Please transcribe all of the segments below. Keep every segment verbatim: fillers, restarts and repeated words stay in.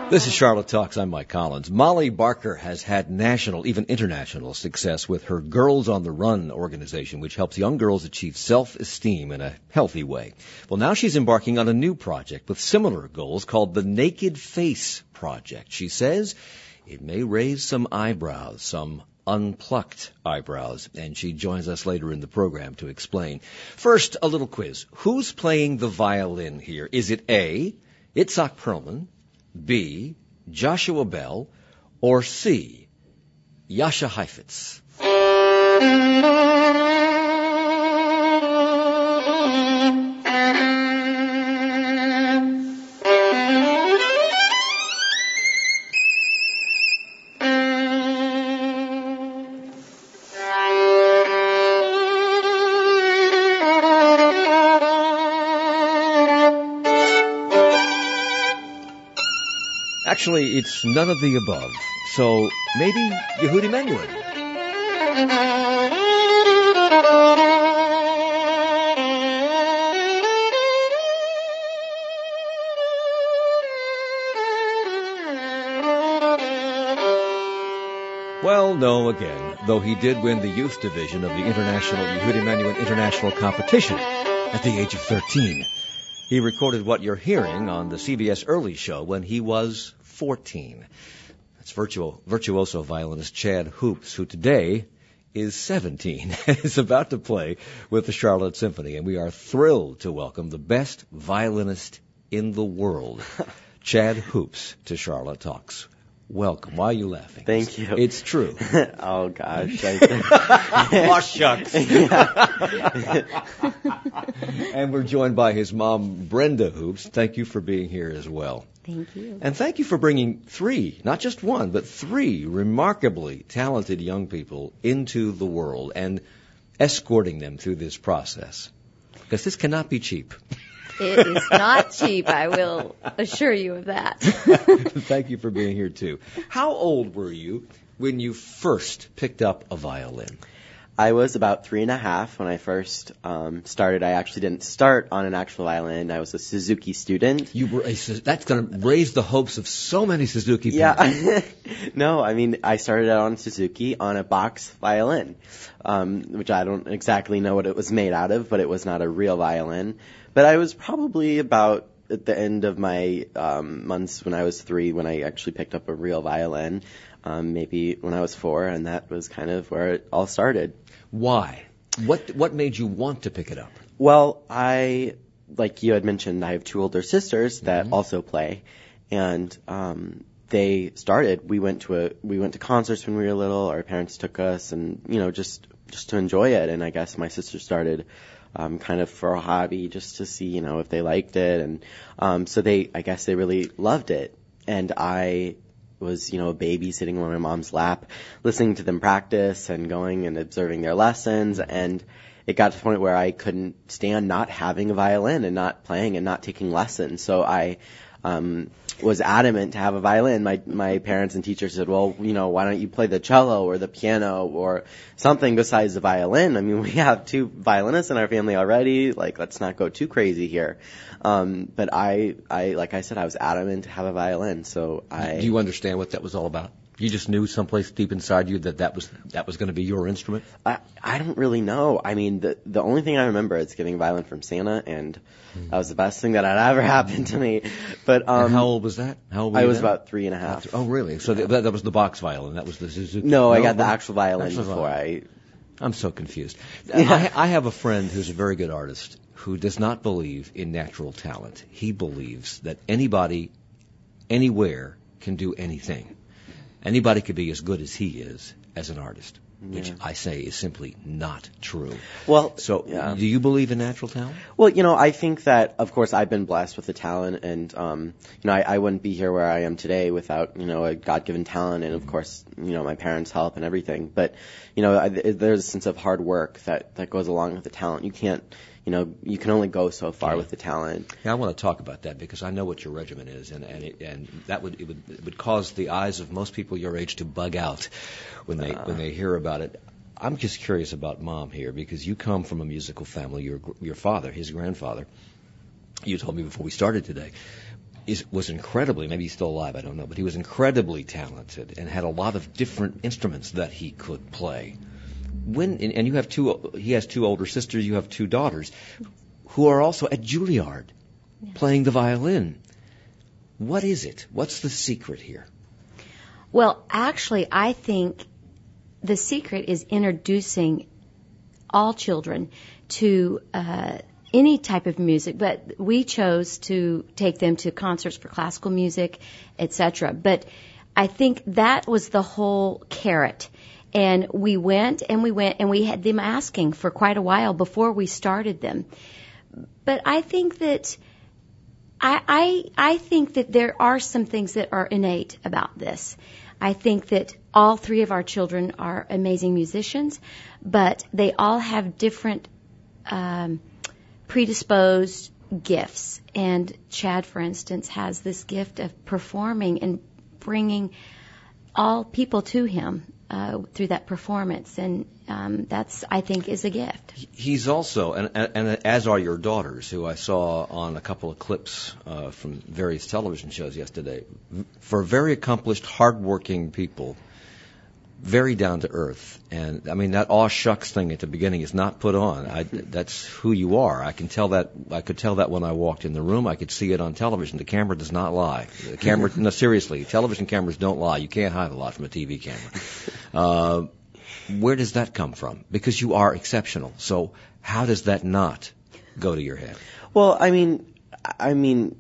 This is Charlotte Talks. I'm Mike Collins. Molly Barker has had national, even international success with her Girls on the Run organization, which helps young girls achieve self-esteem in a healthy way. Well, now she's embarking on a new project with similar goals called the Naked Face Project. She says it may raise some eyebrows, some unplucked eyebrows, and she joins us later in the program to explain. First, a little quiz. Who's playing the violin here? Is it A, Itzhak Perlman, B, Joshua Bell, or C, Jascha Heifetz? Actually, it's none of the above. So maybe Yehudi Menuhin. Well, no, again, though he did win the youth division of the International Yehudi Menuhin International Competition at the age of thirteen. He recorded what you're hearing on the C B S Early Show when he was fourteen. That's virtuo, virtuoso violinist Chad Hoops, who today is seventeen, is about to play with the Charlotte Symphony, and we are thrilled to welcome the best violinist in the world, Chad Hoops, to Charlotte Talks. Welcome. Why are you laughing? Thank you. It's true. Oh, gosh. I Oh, shucks. And we're joined by his mom, Brenda Hoops. Thank you for being here as well. Thank you. And thank you for bringing three, not just one, but three remarkably talented young people into the world and escorting them through this process. Because this cannot be cheap. It is not cheap, I will assure you of that. Thank you for being here, too. How old were you when you first picked up a violin? I was about three and a half when I first um, started. I actually didn't start on an actual violin. I was a Suzuki student. You were a, that's going to raise the hopes of so many Suzuki people. Yeah. No, I mean, I started out on Suzuki on a box violin, um, which I don't exactly know what it was made out of, but it was not a real violin. But I was probably about at the end of my um, months when I was three when I actually picked up a real violin, um, maybe when I was four, and that was kind of where it all started. Why? What what made you want to pick it up? Well, I, like you had mentioned, I have two older sisters that mm-hmm. also play, and um, they started. We went to a we went to concerts when we were little. Our parents took us, and you know, just just to enjoy it. And I guess my sister started um, kind of for a hobby, just to see, you know, if they liked it, and um, so they, I guess, they really loved it, and I was, you know, a baby sitting on my mom's lap, listening to them practice and going and observing their lessons. And it got to the point where I couldn't stand not having a violin and not playing and not taking lessons. So I um, was adamant to have a violin. My my parents and teachers said, well, you know, why don't you play the cello or the piano or something besides the violin? I mean, we have two violinists in our family already. Like, let's not go too crazy here. Um, but I, I, like I said, I was adamant to have a violin. So I. Do you understand what that was all about? You just knew someplace deep inside you that that was that was going to be your instrument? I I don't really know. I mean, the the only thing I remember is getting a violin from Santa, and mm. that was the best thing that had ever happened to me. But um, and how old was that? How old were I you was then? about three and a half. Oh, really? So yeah. the, that, that was the box violin. That was the Suzuki. No, no I got the what? actual violin actual before violin. I. I'm so confused. Yeah. I, I have a friend who's a very good artist who does not believe in natural talent. He believes that anybody, anywhere, can do anything. Anybody could be as good as he is as an artist, which yeah. I say is simply not true. Well, so yeah. do you believe in natural talent? Well, you know, I think that, of course, I've been blessed with the talent, and, um, you know, I, I wouldn't be here where I am today without, you know, a God-given talent and, of course, you know, my parents' help and everything. But, you know, I, there's a sense of hard work that, that goes along with the talent. You can't, you know, you can only go so far yeah. with the talent. Yeah, I want to talk about that because I know what your regimen is, and and, it, and that would it, would it would cause the eyes of most people your age to bug out when they uh. when they hear about it. I'm just curious about Mom here because you come from a musical family. Your your father, his grandfather, you told me before we started today, is, was incredibly, maybe he's still alive, I don't know, but he was incredibly talented and had a lot of different instruments that he could play. When, and, and you have two, he has two older sisters, you have two daughters, who are also at Juilliard, yeah. playing the violin. What is it? What's the secret here? Well, actually, I think the secret is introducing all children to uh, any type of music, but we chose to take them to concerts for classical music, et cetera. But I think that was the whole carrot. And we went and we went and we had them asking for quite a while before we started them. But I think that I, I, I think that there are some things that are innate about this. I think that all three of our children are amazing musicians, but they all have different um, predisposed gifts. And Chad, for instance, has this gift of performing and bringing all people to him uh, through that performance, and um, that's, I think, is a gift. He's also, and, and, and as are your daughters, who I saw on a couple of clips uh, from various television shows yesterday, for very accomplished, hardworking people, very down to earth. And I mean, that aw shucks thing at the beginning is not put on. I, that's who you are. I can tell that. I could tell that when I walked in the room. I could see it on television. The camera does not lie. The camera, no, seriously, television cameras don't lie. You can't hide a lot from a T V camera. Uh, where does that come from? Because you are exceptional. So how does that not go to your head? Well, I mean, I mean,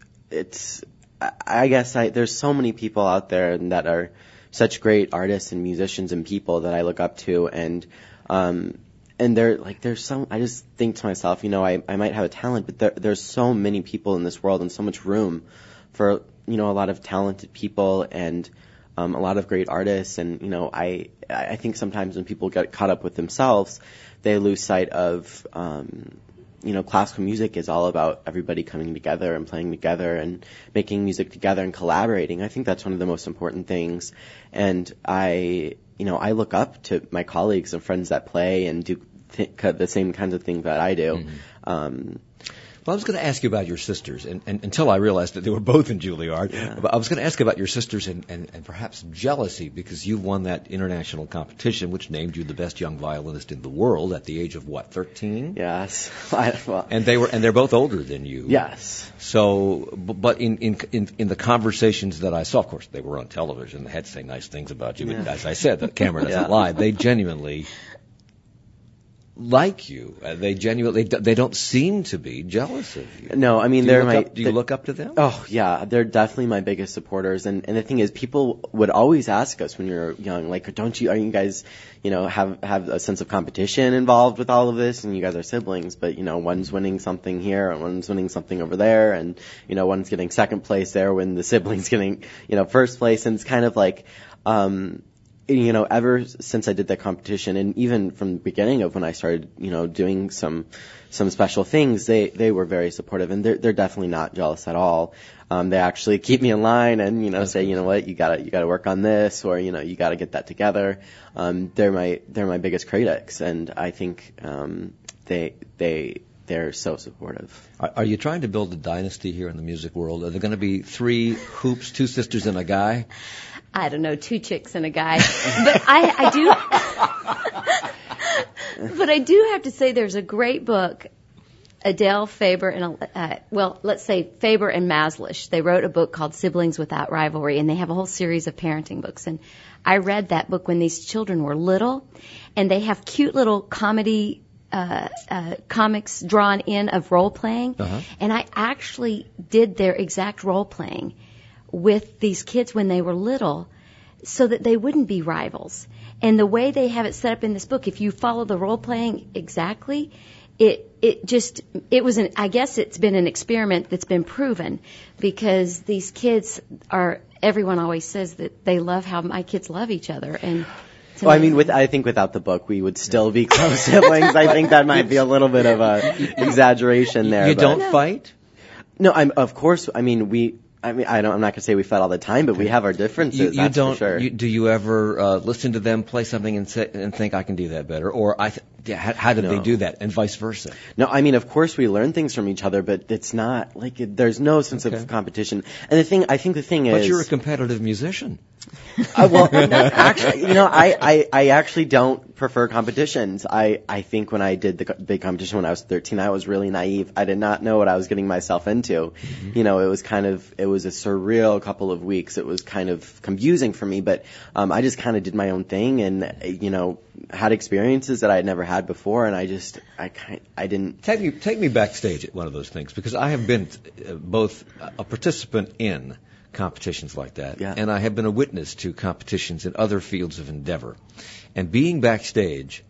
it's. I guess I, there's so many people out there that are such great artists and musicians and people that I look up to, and um, and they're like, there's some. I just think to myself, you know, I, I might have a talent, but there, there's so many people in this world and so much room for, you know, a lot of talented people and um, a lot of great artists. And you know, I I think sometimes when people get caught up with themselves, they lose sight of. Um, You know, classical music is all about everybody coming together and playing together and making music together and collaborating. I think that's one of the most important things. And I, you know, I look up to my colleagues and friends that play and do th- the same kinds of things that I do. Mm-hmm. Um, Well, I was going to ask you about your sisters, and, and until I realized that they were both in Juilliard. Yeah. But I was going to ask about your sisters and, and, and perhaps jealousy, because you won that international competition, which named you the best young violinist in the world at the age of what, thirteen? Yes. I, well, and they were, and they're both older than you. Yes. So, but in in in, in the conversations that I saw, of course, they were on television. They had to say nice things about you. Yeah. But as I said, the camera doesn't yeah. lie. They genuinely like you. Uh, they genuinely, they, they don't seem to be jealous of you. No, I mean, do they're my. Up, do you look up to them? Oh, yeah, they're definitely my biggest supporters. And and the thing is, people would always ask us when you're young, like, don't you, are you guys, you know, have have a sense of competition involved with all of this? And you guys are siblings, but you know, one's winning something here and one's winning something over there, and you know, one's getting second place there when the sibling's getting, you know, first place, and it's kind of like. um You know, ever since I did that competition, and even from the beginning of when I started, you know, doing some some special things, they they were very supportive, and they're they're definitely not jealous at all. Um, they actually keep me in line, and you know, say, you know what, you gotta you gotta work on this, or you know, you gotta get that together. Um, they're my they're my biggest critics, and I think um, they they. They're so supportive. Are, are you trying to build a dynasty here in the music world? Are there going to be three hoops, two sisters, and a guy? I don't know, two chicks and a guy. But I, I do. But I do have to say, there's a great book. Adele Faber and uh, well, let's say Faber and Maslish. They wrote a book called Siblings Without Rivalry, and they have a whole series of parenting books. And I read that book when these children were little, and they have cute little comedy. Uh, uh, comics drawn in of role playing, uh-huh. and I actually did their exact role playing with these kids when they were little, so that they wouldn't be rivals. And the way they have it set up in this book, if you follow the role playing exactly, it it just it was an I guess it's been an experiment that's been proven, because these kids are everyone always says that they love how my kids love each other. And well, I mean, with I think without the book, we would still be close siblings. I think that might be a little bit of a exaggeration there. You but. don't fight? No, I'm of course. I mean, we. I mean, I don't. I'm not gonna say we fight all the time, but we have our differences. You, you that's don't. For sure. You, do you ever uh, listen to them play something and say, and think I can do that better, or I? Th- Yeah, how, how did No. they do that, and vice versa? No, I mean, of course we learn things from each other, but it's not like it, there's no sense Okay. of competition. And the thing, I think the thing But is, you're a competitive musician. uh, well, actually, you know, I, I, I actually don't prefer competitions. I, I think when I did the co- big competition when I was thirteen, I was really naive. I did not know what I was getting myself into. Mm-hmm. You know, it was kind of, it was a surreal couple of weeks. It was kind of confusing for me, but um, I just kind of did my own thing and, you know, had experiences that I had never had before, and I just, I kind, I didn't. Take me, take me backstage at one of those things, because I have been uh, both a participant in competitions like that, Yeah. and I have been a witness to competitions in other fields of endeavor. And being backstage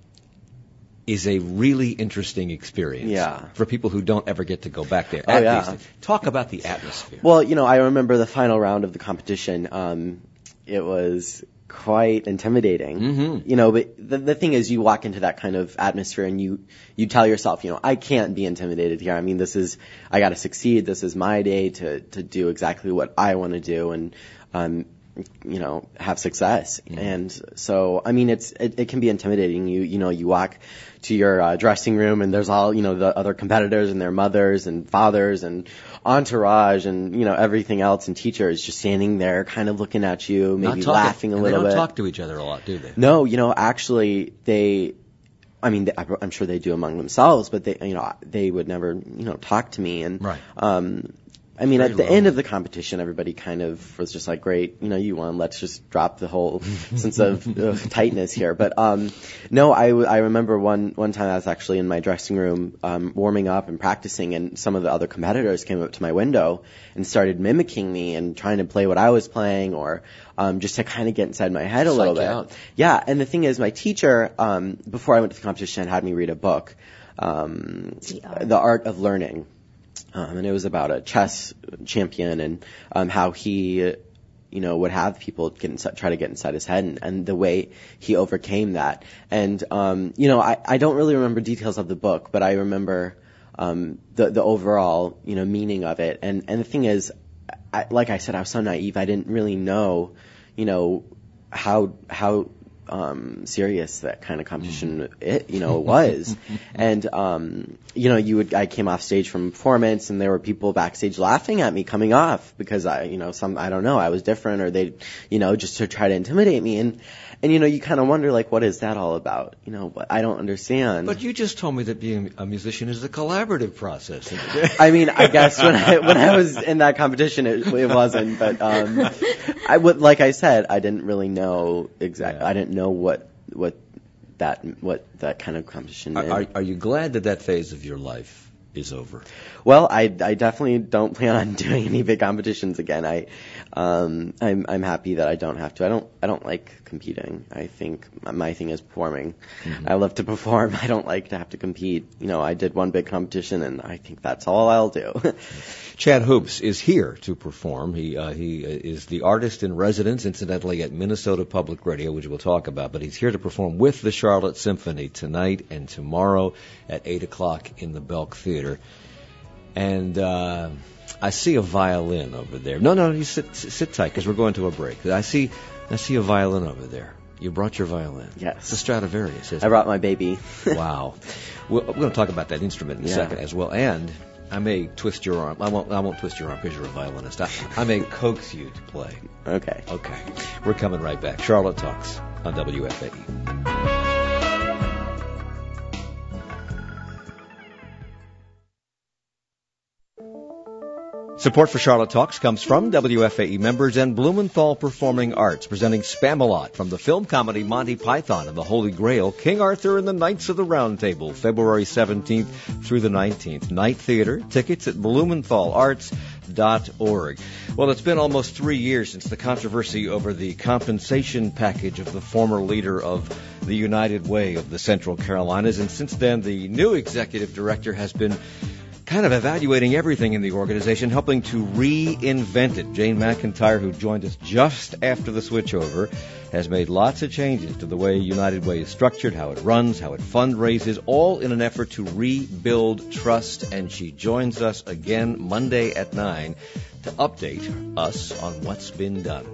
is a really interesting experience Yeah. for people who don't ever get to go back there. Oh, at yeah. these things. Talk about the atmosphere. Well, you know, I remember the final round of the competition. Um, it was quite intimidating. Mm-hmm. You know, but the, the thing is, you walk into that kind of atmosphere and you, you tell yourself, you know, I can't be intimidated here. I mean, this is, I gotta succeed. This is my day to, to do exactly what I want to do and, um, you know, have success. Mm-hmm. And so, I mean, it's, it, it can be intimidating. You, you know, you walk to your uh, dressing room and there's all, you know, the other competitors and their mothers and fathers and entourage and, you know, everything else and teachers just standing there kind of looking at you, maybe Not talking, laughing a and little they don't bit. talk to each other a lot, do they? No, you know, actually, they, I mean, they, I'm sure they do among themselves, but they, you know, they would never, you know, talk to me. And, Right. um, I mean, Very at the low. end of the competition, everybody kind of was just like, great, you know, you won, let's just drop the whole sense of uh, tightness here. But, um, no, I, w- I remember one, one time I was actually in my dressing room, um, warming up and practicing, and some of the other competitors came up to my window and started mimicking me and trying to play what I was playing, or, um, just to kind of get inside my head a Psych little you bit. out. Yeah, and the thing is, my teacher, um, before I went to the competition, had me read a book, um, The Art. The Art of Learning. Um, and it was about a chess champion and um, how he, you know, would have people get inside, try to get inside his head, and, and the way he overcame that. And um, you know, I, I don't really remember details of the book, but I remember um, the the overall, you know, meaning of it. And and the thing is, I, like I said, I was so naive. I didn't really know, you know, how how um serious that kind of competition it you know was. And um you know you would I came off stage from a performance and there were people backstage laughing at me coming off because I you know some I don't know I was different, or they you know just to try to intimidate me. And and you know you kind of wonder, like, what is that all about? You know, but I don't understand. But you just told me that being a musician is a collaborative process. I mean, I guess when I when I was in that competition, it, it wasn't. But um, I would, like I said, I didn't really know exactly. Yeah. I didn't know what what that what that kind of competition Are, meant. are, are you glad that that phase of your life is over? Well, I, I definitely don't plan on doing any big competitions again. I, um, I'm, I'm happy that I don't have to. I don't, I don't like competing. I think my thing is performing. Mm-hmm. I love to perform. I don't like to have to compete. You know, I did one big competition and I think that's all I'll do. Chad Hoops is here to perform. He uh, he is the artist in residence, incidentally, at Minnesota Public Radio, which we'll talk about. But he's here to perform with the Charlotte Symphony tonight and tomorrow at eight o'clock in the Belk Theater. And uh, I see a violin over there. No, no, you sit sit tight because we're going to a break. I see I see a violin over there. You brought your violin. Yes. It's a Stradivarius, isn't I brought my baby. it? Wow. Well, we're going to talk about that instrument in a Yeah. second as well. And I may twist your arm. I won't. I won't twist your arm because you're a violinist. I, I may coax you to play. Okay. Okay. We're coming right back. Charlotte Talks on W F A E. Support for Charlotte Talks comes from W F A E members and Blumenthal Performing Arts, presenting Spamalot from the film comedy Monty Python and the Holy Grail, King Arthur and the Knights of the Round Table, February seventeenth through the nineteenth. Night Theater, tickets at blumenthal arts dot org. Well, it's been almost three years since the controversy over the compensation package of the former leader of the United Way of the Central Carolinas, and since then the new executive director has been kind of evaluating everything in the organization, helping to reinvent it. Jane McIntyre, who joined us just after the switchover, has made lots of changes to the way United Way is structured, how it runs, how it fundraises, all in an effort to rebuild trust. And she joins us again Monday at nine to update us on what's been done.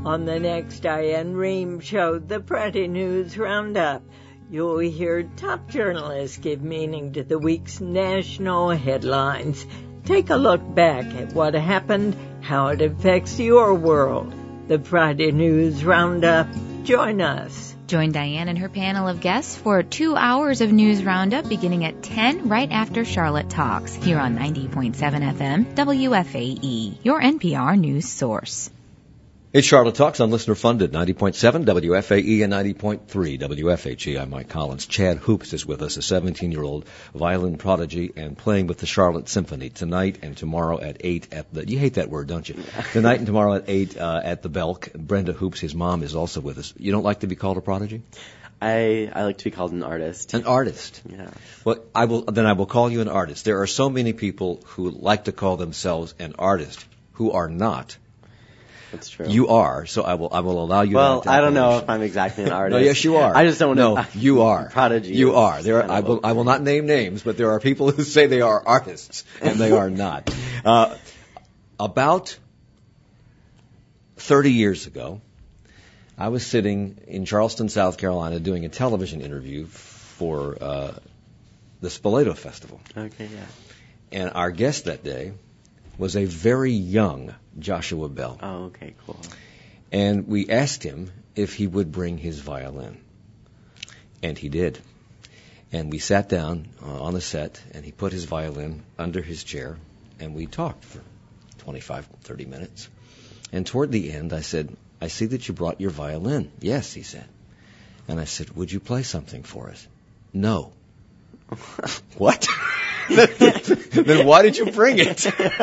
On the next Diane Rehm Show, the Friday News Roundup, you'll hear top journalists give meaning to the week's national headlines. Take a look back at what happened, how it affects your world. The Friday News Roundup. Join us. Join Diane and her panel of guests for two hours of News Roundup beginning at ten right after Charlotte Talks here on ninety point seven F M W F A E, your N P R news source. It's Charlotte Talks on Listener Funded, ninety point seven W F A E and ninety point three W F H E. I'm Mike Collins. Chad Hoops is with us, a seventeen-year-old violin prodigy and playing with the Charlotte Symphony tonight and tomorrow at eight at the, you hate that word, don't you? Tonight and tomorrow at eight uh, at the Belk. Brenda Hoops, his mom, is also with us. You don't like to be called a prodigy? I, I like to be called an artist. An artist? Yeah. Well, I will, then I will call you an artist. There are so many people who like to call themselves an artist who are not. That's true. You are, so I will I will allow you well, that I don't know if I'm exactly an artist. No, yes, you are. I just don't know. No, you are. Prodigy. You are. There are, I will local. I will not name names, but there are people who say they are artists, and they are not. Uh, about thirty years ago, I was sitting in Charleston, South Carolina, doing a television interview for uh, the Spoleto Festival. Okay, yeah. And our guest that day was a very young Joshua Bell. Oh, okay, cool. And we asked him if he would bring his violin. And he did. And we sat down uh, on the set, and he put his violin under his chair, and we talked for twenty-five, thirty minutes. And toward the end, I said, I see that you brought your violin. Yes, he said. And I said, would you play something for us? No. What? Then why did you bring it?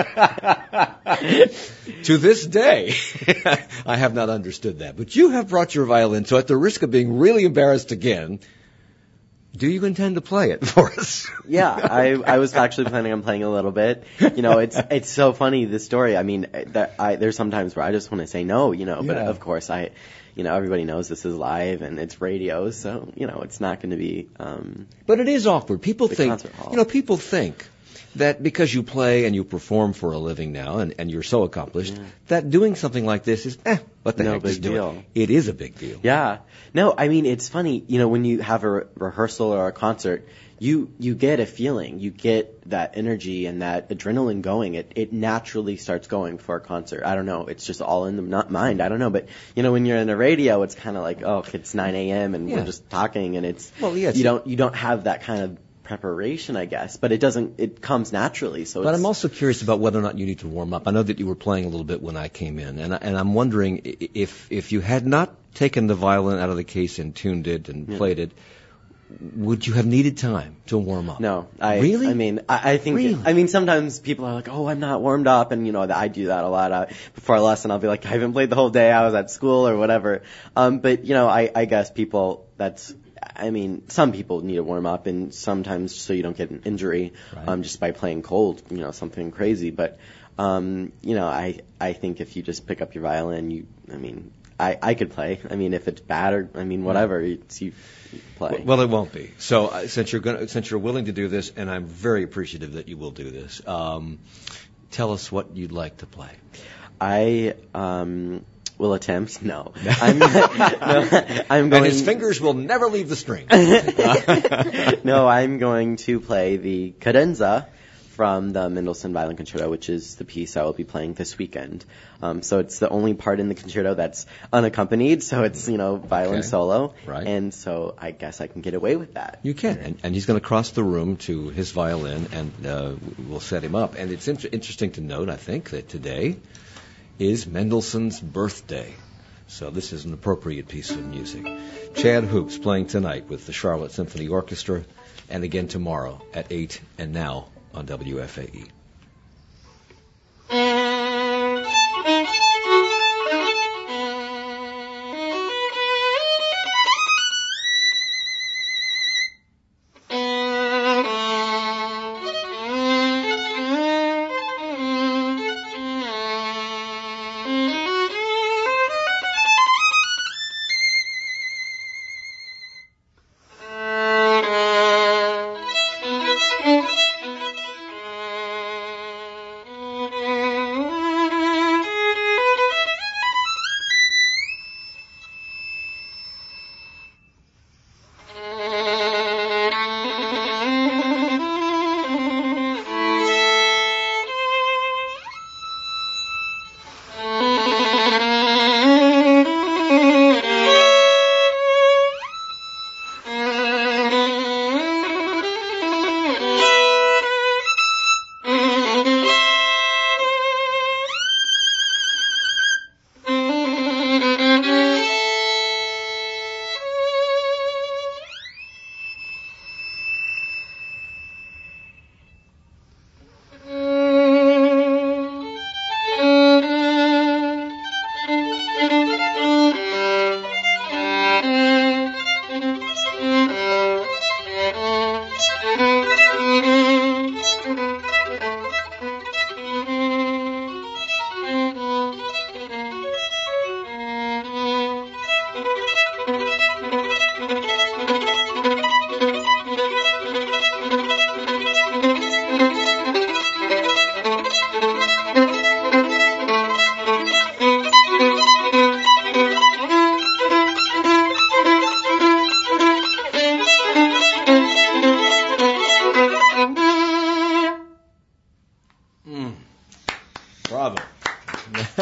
To this day, I have not understood that. But you have brought your violin, so at the risk of being really embarrassed again, do you intend to play it for us? Yeah, I I was actually planning on playing a little bit. You know, it's it's so funny, this story. I mean, that I there's sometimes where I just want to say no, you know, but Yeah. of course I, you know, everybody knows this is live and it's radio, so, you know, it's not going to be um But it is awkward. People The think, concert hall. you know, people think that because you play and you perform for a living now and, and you're so accomplished, Yeah. that doing something like this is, eh, what the No heck, big just do deal. it. It is a big deal. Yeah. No, I mean, it's funny, you know, when you have a re- rehearsal or a concert, you you get a feeling, you get that energy and that adrenaline going. It it naturally starts going for a concert. I don't know, it's just all in the not mind. I don't know, but you know, when you're in a radio, it's kind of like, oh, it's nine a.m. and Yeah. we're just talking, and it's Well, yeah, it's- you don't you don't have that kind of preparation, I guess, but it doesn't. It comes naturally. So, But it's, I'm also curious about whether or not you need to warm up. I know that you were playing a little bit when I came in, and, I, and I'm wondering i- if if you had not taken the violin out of the case and tuned it and Yeah. played it, would you have needed time to warm up? No, I Really? I mean, I, I think. Really? I mean, sometimes people are like, "Oh, I'm not warmed up," and you know, I do that a lot. Uh, before a lesson, I'll be like, "I haven't played the whole day. I was at school or whatever." Um, but you know, I, I guess people. That's. I mean, some people need to warm up, and sometimes so you don't get an injury, Right. um, just by playing cold. You know, something crazy. But um, you know, I I think if you just pick up your violin, you. I mean, I I could play. I mean, if it's bad or I mean, whatever, it's you. Play. Well, it won't be. So uh, since you're going, since you're willing to do this, and I'm very appreciative that you will do this. Um, tell us what you'd like to play. I um, will attempt. No, I'm, no, I'm going. And his fingers will never leave the string. No, I'm going to play the cadenza from the Mendelssohn Violin Concerto, which is the piece I will be playing this weekend. Um, so it's the only part in the concerto that's unaccompanied, so it's, you know, violin Okay. solo. Right. And so I guess I can get away with that. You can, and, and he's going to cross the room to his violin, and uh, we'll set him up. And it's inter- interesting to note, I think, that today is Mendelssohn's birthday. So this is an appropriate piece of music. Chad Hoops playing tonight with the Charlotte Symphony Orchestra, and again tomorrow at eight, and now on W F A E.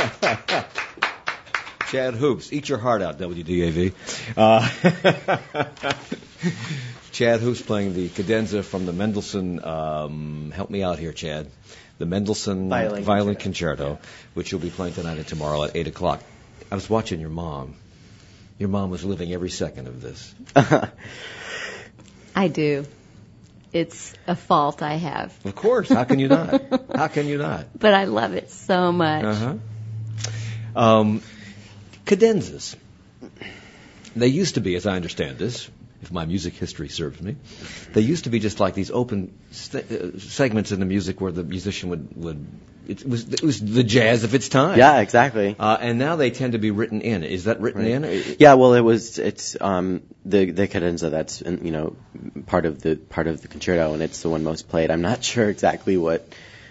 Chad Hoops, eat your heart out, W D A V. Uh, Chad Hoops playing the cadenza from the Mendelssohn, um, help me out here, Chad, the Mendelssohn Violin, Violin Concerto, Concerto, which you'll be playing tonight and tomorrow at eight o'clock. I was watching your mom. Your mom was living every second of this. I do. It's a fault I have. Of course. How can you not? How can you not? But I love it so much. Uh-huh. Um, cadenzas. They used to be, as I understand this, if my music history serves me, they used to be just like these open st- uh, segments in the music where the musician would, would it was it was the jazz of its time. Yeah, exactly. Uh, and now they tend to be written in. Is that written Right. in? Yeah, well, it was it's um, the the cadenza that's you know part of the part of the concerto, and it's the one most played. I'm not sure exactly what.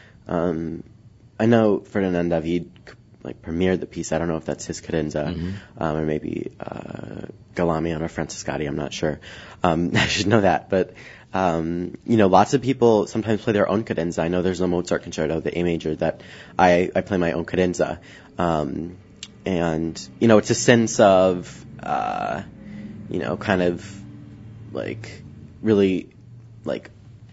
Um, I know Ferdinand David like premiered the piece. I don't know if that's his cadenza, Mm-hmm. um, or maybe uh, Galamian or Francescatti. I'm not sure. Um, I should know that, but. Um, you know, lots of people sometimes play their own cadenza. I know there's a Mozart concerto, the A major, that I, I play my own cadenza. Um, and, you know, it's a sense of, uh, you know, kind of like really, like,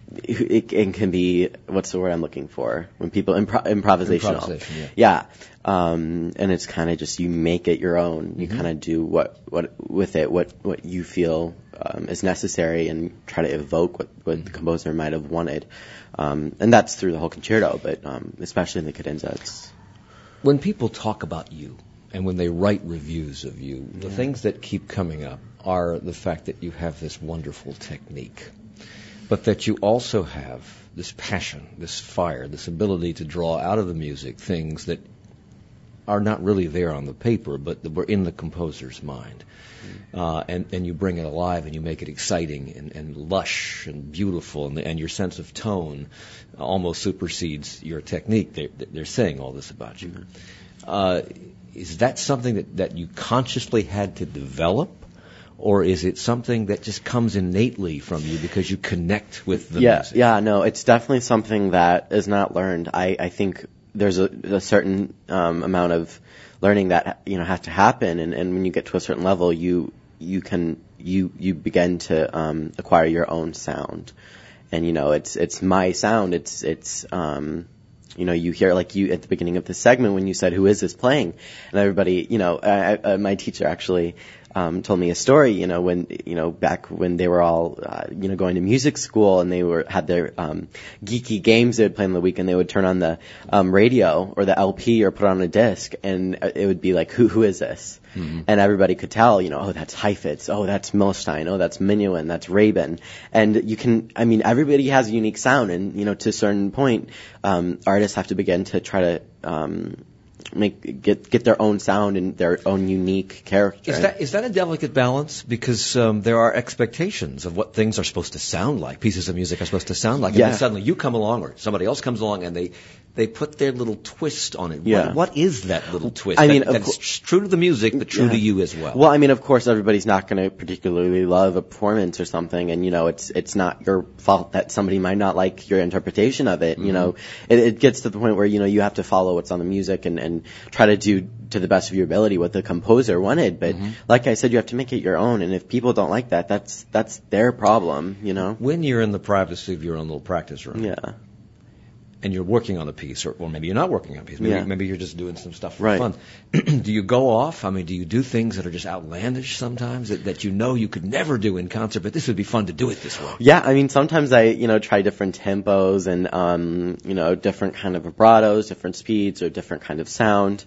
it, it can be, what's the word I'm looking for? When people, impro- improvisational. Improvisation, yeah. Yeah. Um, and it's kind of just, you make it your own. You Mm-hmm. kind of do what, what, with it, what, what you feel, um, is necessary and try to evoke what, what Mm-hmm. the composer might have wanted. Um, and that's through the whole concerto, but, um, especially in the cadenza, it's. When people talk about you and when they write reviews of you, the Yeah. things that keep coming up are the fact that you have this wonderful technique, but that you also have this passion, this fire, this ability to draw out of the music things that are not really there on the paper, but that were in the composer's mind. Uh, and, and you bring it alive and you make it exciting and, and lush and beautiful, and, and your sense of tone almost supersedes your technique. They're, they're saying all this about you. Mm-hmm. Uh, is that something that, that you consciously had to develop? Or is it something that just comes innately from you because you connect with the yeah, music? Yeah, no, it's definitely something that is not learned. I, I think there's a, a certain um, amount of learning that you know has to happen, and, and when you get to a certain level, you you can you you begin to um, acquire your own sound, and you know it's it's my sound. It's it's um, you know you hear like you at the beginning of the segment when you said who is this playing, and everybody you know I, I, my teacher actually. Um, told me a story, you know, when, you know, back when they were all, uh, you know, going to music school and they were, had their, um, geeky games they would play on the weekend, they would turn on the, um, radio or the L P or put on a disc and it would be like, who, who is this? Mm-hmm. And everybody could tell, you know, oh, that's Heifetz, oh, that's Milstein, oh, that's Minuin, that's Rabin. And you can, I mean, everybody has a unique sound and, you know, to a certain point, um, artists have to begin to try to, um, make get get their own sound and their own unique character. Is that is that a delicate balance? Because um, there are expectations of what things are supposed to sound like. Pieces of music are supposed to sound like. Yeah. And then suddenly you come along or somebody else comes along and they they put their little twist on it. Yeah. What, what is that little twist? I that, mean, of that's co- true to the music, but true Yeah. to you as well. Well, I mean, of course, everybody's not going to particularly love a performance or something, and you know, it's it's not your fault that somebody might not like your interpretation of it. Mm-hmm. You know, it, it gets to the point where you know you have to follow what's on the music and and try to do to the best of your ability what the composer wanted. But Mm-hmm. like I said, you have to make it your own, and if people don't like that, that's that's their problem. You know. When you're in the privacy of your own little practice room, Yeah. and you're working on a piece, or, or maybe you're not working on a piece, maybe, Yeah. maybe you're just doing some stuff for Right. fun. Do you go off? I mean, do you do things that are just outlandish sometimes that, that you know you could never do in concert, but this would be fun to do it this way? Yeah, I mean, sometimes I, you know, try different tempos and, um, you know, different kind of vibratos, different speeds, or different kind of sound.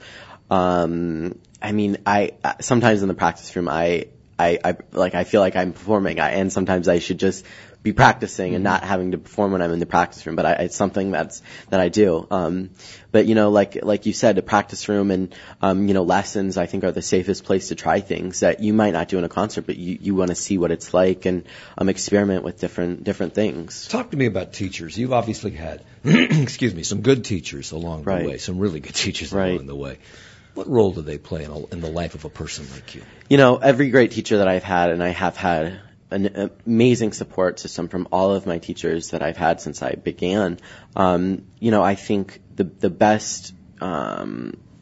Um, I mean, I, sometimes in the practice room, I, I, I, like, I feel like I'm performing, I, and sometimes I should just be practicing and not having to perform when I'm in the practice room, but I, it's something that's, that I do. Um, but, you know, like, like you said, the practice room and, um, you know, lessons, I think are the safest place to try things that you might not do in a concert, but you, you want to see what it's like and, um, experiment with different, different things. Talk to me about teachers. You've obviously had, excuse me, some good teachers along Right. the way, some really good teachers Right. along the way. What role do they play in, a, in the life of a person like you? You know, every great teacher that I've had, and I have had an amazing support system from all of my teachers that I've had since I began. Um, you know, I think the the best um,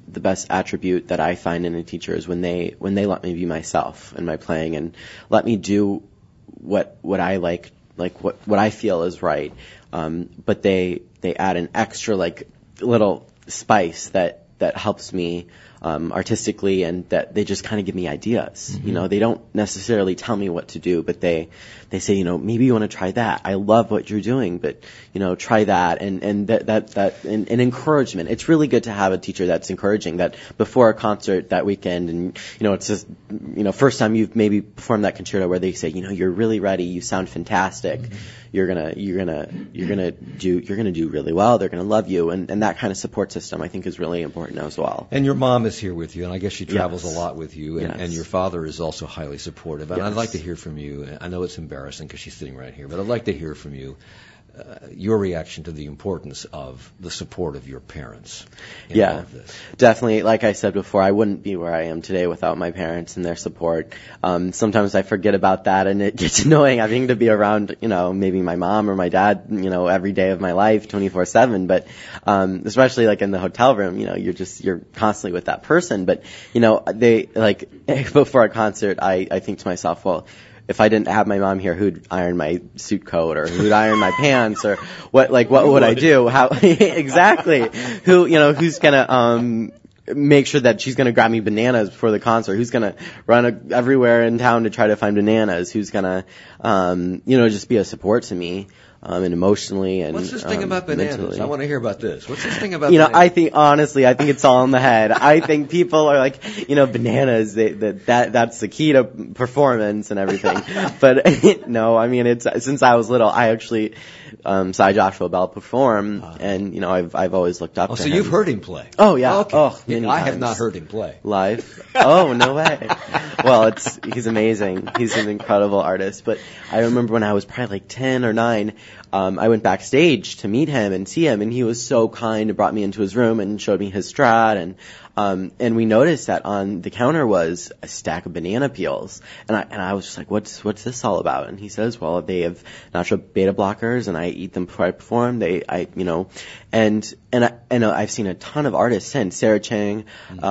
the best attribute that I find in a teacher is when they when they let me be myself in my playing and let me do what what I like like what what I feel is right. Um, but they they add an extra like little spice that that helps me um, artistically, and that they just kind of give me ideas. Mm-hmm. You know, they don't necessarily tell me what to do, but they they say, you know, maybe you want to try that. I love what you're doing, but you know, try that, and and that that that and, and encouragement. It's really good to have a teacher that's encouraging. That before a concert that weekend, and you know, it's just you know, first time you've maybe performed that concerto where they say, you know, you're really ready, you sound fantastic. Mm-hmm. You're gonna, you're gonna, you're gonna do, you're gonna do really well. They're gonna love you, and, and that kind of support system, I think, is really important as well. And your mom is here with you, and I guess she travels yes. a lot with you, and, yes. and your father is also highly supportive. And yes. I'd like to hear from you. I know it's embarrassing because she's sitting right here, but I'd like to hear from you. Uh, your reaction to the importance of the support of your parents in yeah, all of this. Definitely. Like I said before, I wouldn't be where I am today without my parents and their support. Um, sometimes I forget about that, and it gets annoying having to be around, you know, maybe my mom or my dad, you know, every day of my life, twenty-four seven. But um, especially like in the hotel room, you know, you're just you're constantly with that person. But you know, they like before a concert, I I think to myself, well, if I didn't have my mom here, who'd iron my suit coat, or who'd iron my pants, or what, like, what would I do? How, exactly. Who, you know, who's gonna, um, make sure that she's gonna grab me bananas before the concert? Who's gonna run a, everywhere in town to try to find bananas? Who's gonna, um, you know, just be a support to me? Um, and emotionally and what's this thing um, about bananas? mentally. I want to hear about this. What's this thing about you know, bananas? I think, honestly, I think it's all in the head. I think people are like, you know, bananas, they, that, that, that's the key to performance and everything. But, no, I mean, it's, since I was little, I actually, um, saw Joshua Bell perform, uh, and, you know, I've, I've always looked up oh, to so him. you've heard him play? Oh, yeah. Okay. Oh, many I times. have not heard him play. Live? Oh, no way. Well, it's, he's amazing. He's an incredible artist. But I remember when I was probably like ten or nine, um, I went backstage to meet him and see him, and he was so kind and brought me into his room and showed me his Strat, and um, and we noticed that on the counter was a stack of banana peels, and I and I was just like, what's what's this all about? And he says, well, they have natural beta blockers, and I eat them before I perform. They, I, you know, and and I, and I've seen a ton of artists since Sarah Chang.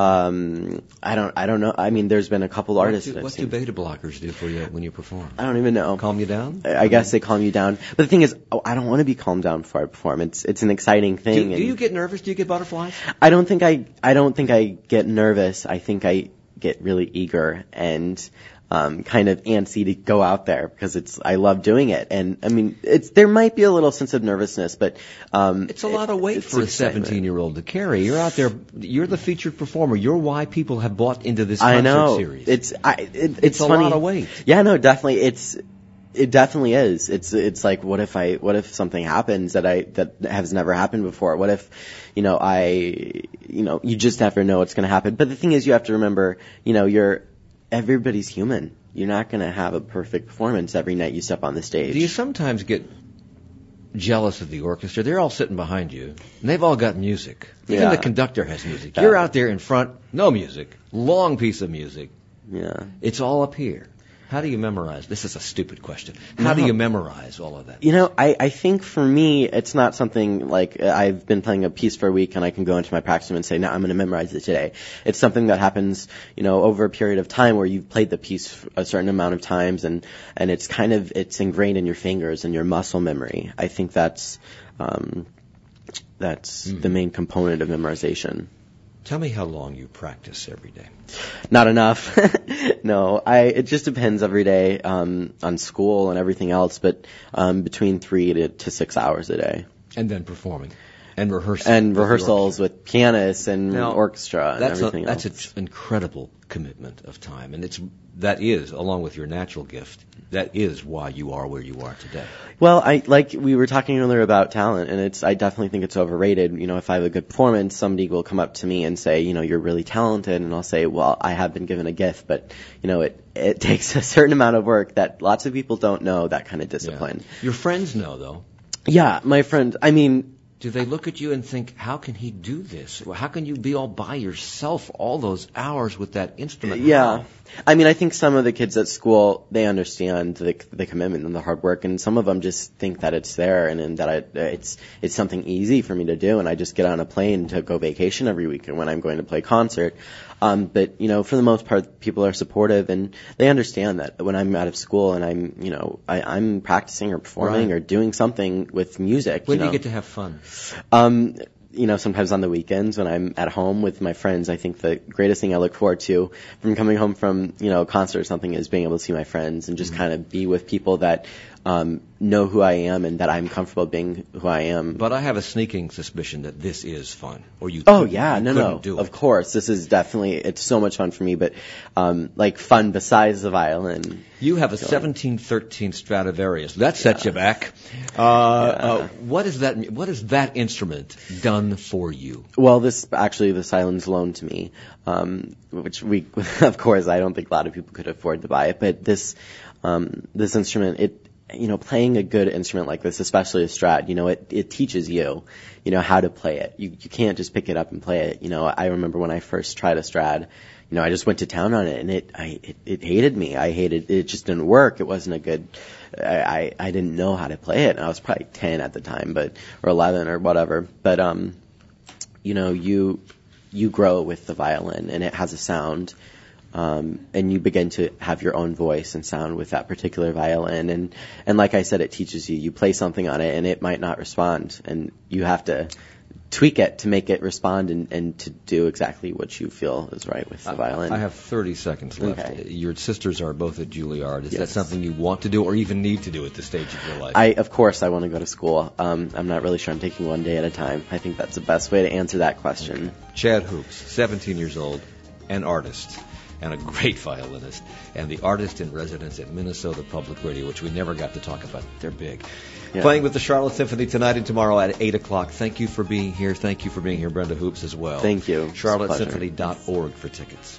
Um, I don't I don't know. I mean, there's been a couple What artists. do, that I've what seen. do beta blockers do for you when you perform? I don't even know. Calm you down? I, I guess they calm you down. But the thing is, oh, I don't want to be calmed down before I perform. It's it's an exciting thing. Do, do and you get nervous? Do you get butterflies? I don't think I I don't think I get nervous. I think I get really eager and um, kind of antsy to go out there because it's I love doing it. And I mean, it's there might be a little sense of nervousness, but um, it's a lot of weight it, for a seventeen-year-old to carry. You're out there. You're the featured performer. You're why people have bought into this concert I know. series. It's I it, it's, it's a funny. lot of weight. Yeah, no, definitely. It's It definitely is. It's it's like, what if I what if something happens that I that has never happened before? What if, you know, I you know, you just never know what's going to happen. But the thing is, you have to remember, you know, you're everybody's human. You're not going to have a perfect performance every night you step on the stage. Do you sometimes get jealous of the orchestra? They're all sitting behind you, and they've all got music. Even Yeah. the conductor has music. Yeah. You're out there in front, no music, long piece of music. Yeah. It's all up here. How do you memorize? This is a stupid question. How No. do you memorize all of that? You know, I, I think for me, it's not something like uh, I've been playing a piece for a week and I can go into my practice room and say, no, I'm going to memorize it today. It's something that happens, you know, over a period of time where you've played the piece a certain amount of times, and, and it's kind of, it's ingrained in your fingers and your muscle memory. I think that's, um, that's Mm. the main component of memorization. Tell me how long you practice every day. Not enough. No, I, it just depends every day, um, on school and everything else, but, um, between three to, to six hours a day. And then performing. And rehearsing. And with the rehearsals orchestra. with pianists and Now, orchestra and that's everything a, else. That's an incredible commitment of time. And it's that is, along with your natural gift, that is why you are where you are today. Well, I like we were talking earlier about talent, and it's I definitely think it's overrated. You know, if I have a good performance, somebody will come up to me and say, you know, you're really talented, and I'll say, well, I have been given a gift, but you know, it it takes a certain amount of work that lots of people don't know, that kind of discipline. Yeah. Your friends know, though. Yeah, my friend. I mean, do they look at you and think, how can he do this? How can you be all by yourself all those hours with that instrument? Yeah. How? I mean, I think some of the kids at school, they understand the the commitment and the hard work, and some of them just think that it's there and, and that I, it's it's something easy for me to do, and I just get on a plane to go vacation every weekend when I'm going to play concert. Um, but, you know, for the most part, people are supportive, and they understand that when I'm out of school and I'm, you know, I, I'm practicing or performing right. or doing something with music. When you know. do you get to have fun? Um, you know, sometimes on the weekends when I'm at home with my friends, I think the greatest thing I look forward to from coming home from, you know, a concert or something is being able to see my friends and just mm-hmm. kind of be with people that um, know who I am and that I'm comfortable being who I am. But I have a sneaking suspicion that this is fun. Or you Oh, yeah, you no, no. Do of it. course. This is definitely, it's so much fun for me, but um, like fun besides the violin. You have a seventeen thirteen Stradivarius. That sets yeah. you back. Uh, yeah. uh, what is that? What has that instrument done for you? Well, this actually the Silen's loaned to me, um, which we, of course, I don't think a lot of people could afford to buy it. But this, um, this instrument, it, you know, playing a good instrument like this, especially a Strad, you know, it it teaches you, you know, how to play it. You you can't just pick it up and play it. You know, I remember when I first tried a Strad. You know, I just went to town on it, and it, I, it, it hated me. I hated it. Just didn't work. It wasn't a good. I, I, I didn't know how to play it. And I was probably ten at the time, but or eleven or whatever. But um, you know, you you grow with the violin, and it has a sound, um, and you begin to have your own voice and sound with that particular violin. And and like I said, it teaches you. You play something on it, and it might not respond, and you have to tweak it to make it respond and, and to do exactly what you feel is right with the I, violin. I have thirty seconds left. Okay. Your sisters are both at Juilliard. Is yes. that something you want to do or even need to do at this stage of your life? I, of course, I want to go to school. Um, I'm not really sure. I'm taking one day at a time. I think that's the best way to answer that question. Okay. Chad Hoops, seventeen years old, an artist, and a great violinist, and the artist in residence at Minnesota Public Radio, which we never got to talk about. They're big. Yeah. Playing with the Charlotte Symphony tonight and tomorrow at eight o'clock. Thank you for being here. Thank you for being here, Brenda Hoops, as well. Thank you. charlotte symphony dot org for tickets.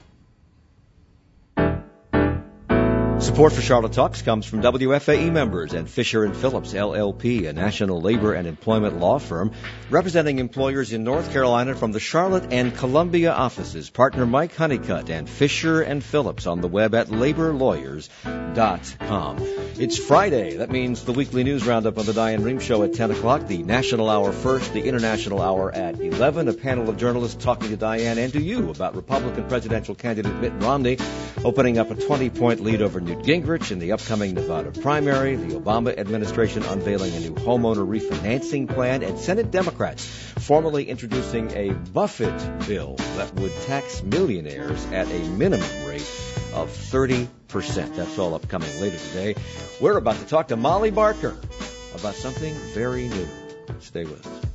Support for Charlotte Talks comes from W F A E members and Fisher and Phillips, L L P, a national labor and employment law firm representing employers in North Carolina from the Charlotte and Columbia offices. Partner Mike Honeycutt and Fisher and Phillips on the web at labor lawyers dot com. It's Friday. That means the weekly news roundup on the Diane Rehm Show at ten o'clock, the national hour first, the international hour at eleven. A panel of journalists talking to Diane and to you about Republican presidential candidate Mitt Romney opening up a twenty-point lead over Newt Gingrich in the upcoming Nevada primary, the Obama administration unveiling a new homeowner refinancing plan, and Senate Democrats formally introducing a Buffett bill that would tax millionaires at a minimum rate of thirty percent. That's all upcoming later today. We're about to talk to Molly Barker about something very new. Stay with us.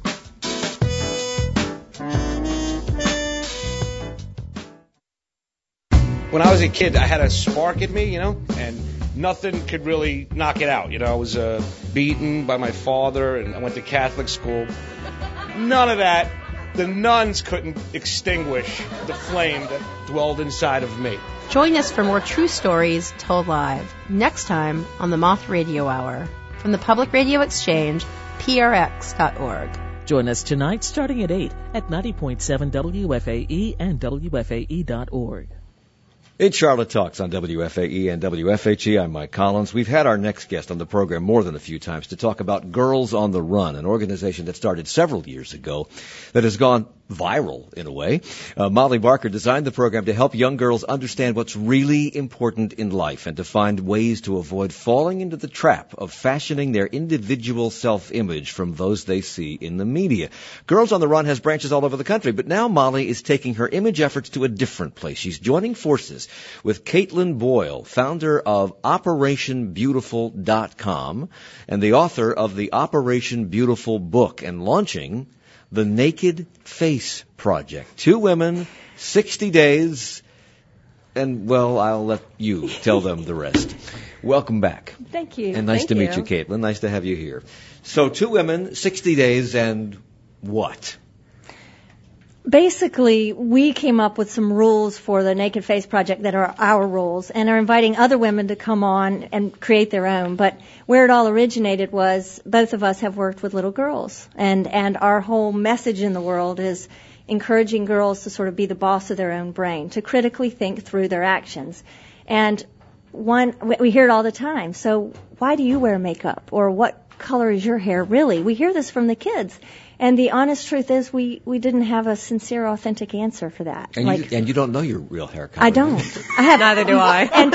When I was a kid, I had a spark in me, you know, and nothing could really knock it out. You know, I was uh, beaten by my father, and I went to Catholic school. None of that. The nuns couldn't extinguish the flame that dwelled inside of me. Join us for more true stories told live next time on the Moth Radio Hour from the Public Radio Exchange, P R X dot org. Join us tonight starting at eight at ninety point seven W F A E and W F A E dot org. It's Charlotte Talks on W F A E and W F H E. I'm Mike Collins. We've had our next guest on the program more than a few times to talk about Girls on the Run, an organization that started several years ago that has gone viral in a way. Uh, Molly Barker designed the program to help young girls understand what's really important in life and to find ways to avoid falling into the trap of fashioning their individual self-image from those they see in the media. Girls on the Run has branches all over the country, but now Molly is taking her image efforts to a different place. She's joining forces with Caitlin Boyle, founder of Operation Beautiful dot com and the author of the Operation Beautiful book, and launching the Naked Face Project. Two women, sixty days, and, well, I'll let you tell them the rest. Welcome back. Thank you. And nice Thank to you. meet you, Caitlin. Nice to have you here. So two women, sixty days, and what? basically, we came up with some rules for the Naked Face Project that are our rules and are inviting other women to come on and create their own. But where it all originated was both of us have worked with little girls. And, and our whole message in the world is encouraging girls to sort of be the boss of their own brain, to critically think through their actions. And one, we hear it all the time. So why do you wear makeup? Or what color is your hair really? We hear this from the kids. And the honest truth is we, we didn't have a sincere, authentic answer for that. And, like, you, and you don't know your real hair color. I don't. I have, Neither do I. And,